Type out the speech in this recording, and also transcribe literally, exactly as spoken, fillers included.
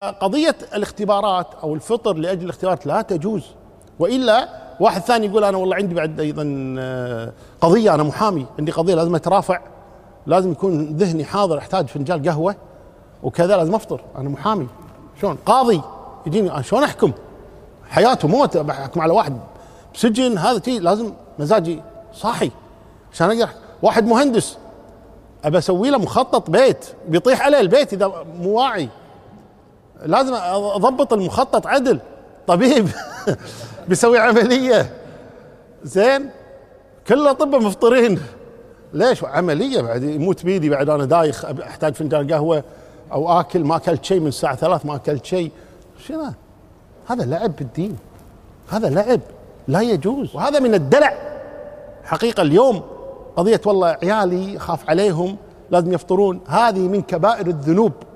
قضية الاختبارات أو الفطر لأجل الاختبارات لا تجوز، وإلا واحد ثاني يقول أنا والله عندي بعد أيضا قضية، أنا محامي عندي قضية لازم أترافع، لازم يكون ذهني حاضر، أحتاج فنجان قهوة وكذا، لازم أفطر، أنا محامي. شلون قاضي يجيني شلون أحكم حياته موت، بحكم على واحد بسجن؟ هذا شيء لازم مزاجي صاحي عشان أقدر. واحد مهندس أبى أسوي له مخطط بيت بيطيح عليه البيت إذا مو واعي، لازم أضبط المخطط عدل. طبيب بيسوي عملية زين، كل الأطباء مفطرين، ليش؟ عملية بعد يموت بيدي، بعد أنا دايخ أحتاج فنجان قهوة أو آكل، ما أكلت شيء من الساعة ثلاث، ما أكلت شيء. شنو هذا؟ لعب بالدين، هذا لعب لا يجوز، وهذا من الدلع حقيقة. اليوم قضية والله عيالي خاف عليهم لازم يفطرون، هذه من كبائر الذنوب.